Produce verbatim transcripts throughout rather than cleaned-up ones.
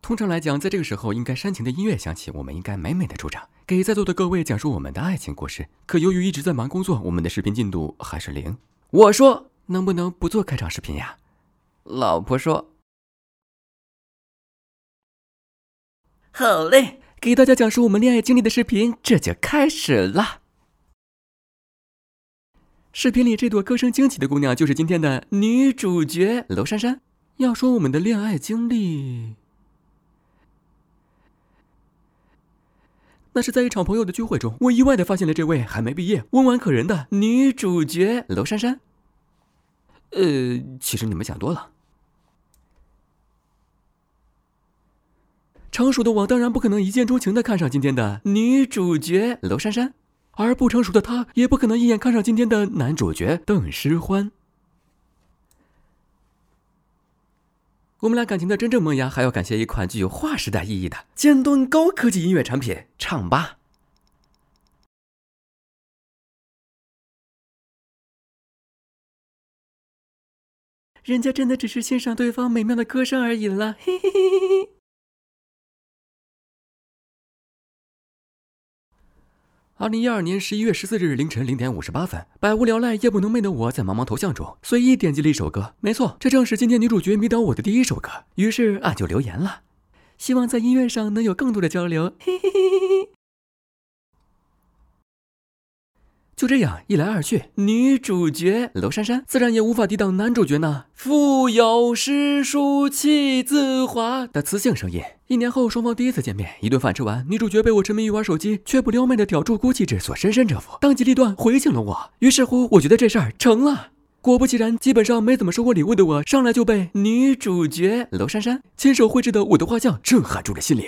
通常来讲，在这个时候应该煽情的音乐响起，我们应该美美的出场，给在座的各位讲述我们的爱情故事。可由于一直在忙工作，我们的视频进度还是零。我说，能不能不做开场视频呀？老婆说，好嘞，给大家讲述我们恋爱经历的视频这就开始了。视频里这朵歌声惊起的姑娘就是今天的女主角娄珊珊。要说我们的恋爱经历，那是在一场朋友的聚会中，我意外地发现了这位还没毕业、温婉可人的女主角娄珊珊。呃，其实你们想多了。成熟的我当然不可能一见钟情地看上今天的女主角娄珊珊，而不成熟的她也不可能一眼看上今天的男主角邓诗欢。我们俩感情的真正萌芽，还要感谢一款具有划时代意义的尖端高科技音乐产品——唱吧。人家真的只是欣赏对方美妙的歌声而已了，嘿嘿嘿嘿嘿。二零一二年十一月十四日凌晨零点五十八分，百无聊赖夜不能寐的我在茫茫头像中随意点击了一首歌，没错，这正是今天女主角迷倒我的第一首歌。于是俺就留言了，希望在音乐上能有更多的交流，嘿嘿嘿嘿嘿。就这样一来二去，女主角娄珊珊自然也无法抵挡男主角那腹有诗书气自华的磁性声音。一年后，双方第一次见面，一顿饭吃完，女主角被我沉迷于玩手机却不撩妹的屌柱孤气质所深深折服，当机立断回敬了我。于是乎，我觉得这事儿成了。果不其然，基本上没怎么收过礼物的我，上来就被女主角娄珊珊亲手绘制的我的画像震撼住了心灵。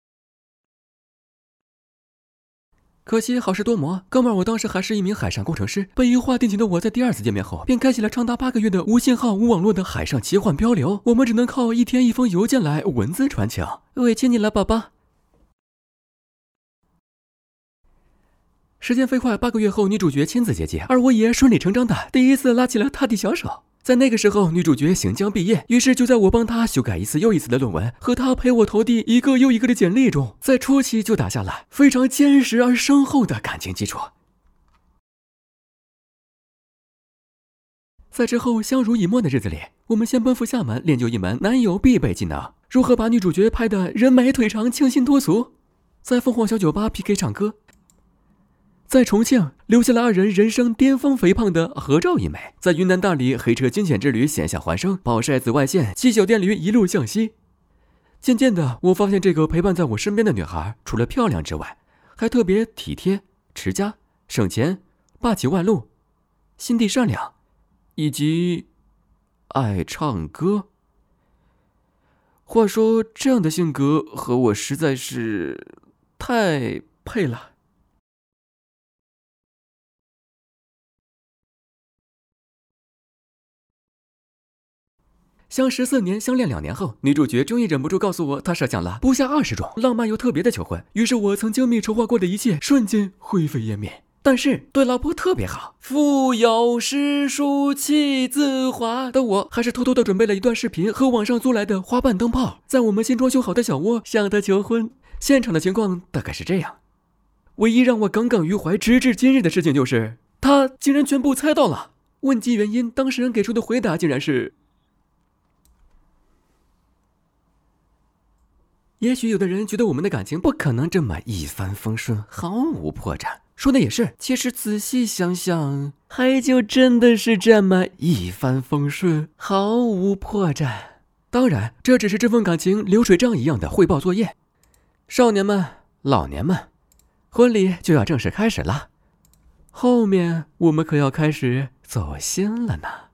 可惜好事多磨，哥们儿，我当时还是一名海上工程师，被一话定情的我在第二次见面后，便开启了长达八个月的无信号、无网络的海上奇幻漂流。我们只能靠一天一封邮件来文字传情，委屈你了，宝宝。时间飞快，八个月后，女主角亲自接机，而我也顺理成章的第一次拉起了她的小手。在那个时候，女主角行将毕业，于是就在我帮她修改一次又一次的论文，和她陪我投递一个又一个的简历中，在初期就打下了非常坚实而深厚的感情基础。在之后相濡以沫的日子里，我们先奔赴厦门练就一门男友必备技能：如何把女主角拍得人美腿长、清新脱俗；在凤凰小酒吧 P K 唱歌。在重庆留下了二人人生巅峰肥胖的合照一枚，在云南大理黑车惊险之旅险象环生，暴晒紫外线，骑小电驴一路向西。渐渐的，我发现这个陪伴在我身边的女孩，除了漂亮之外，还特别体贴、持家、省钱、霸气外露、心地善良，以及爱唱歌。话说，这样的性格和我实在是太配了。相识四年，相恋两年后，女主角终于忍不住告诉我，她设想了不下二十种浪漫又特别的求婚。于是我曾精密筹划过的一切，瞬间灰飞烟灭。但是对老婆特别好，腹有诗书气自华的我，还是偷偷的准备了一段视频和网上租来的花瓣灯泡，在我们新装修好的小窝向她求婚。现场的情况大概是这样。唯一让我耿耿于怀直至今日的事情就是，她竟然全部猜到了。问及原因，当事人给出的回答竟然是，也许有的人觉得我们的感情不可能这么一帆风顺，毫无破绽。说的也是，其实仔细想想，还就真的是这么一帆风顺，毫无破绽。当然，这只是这份感情流水账一样的汇报作业。少年们，老年们，婚礼就要正式开始了，后面我们可要开始走心了呢。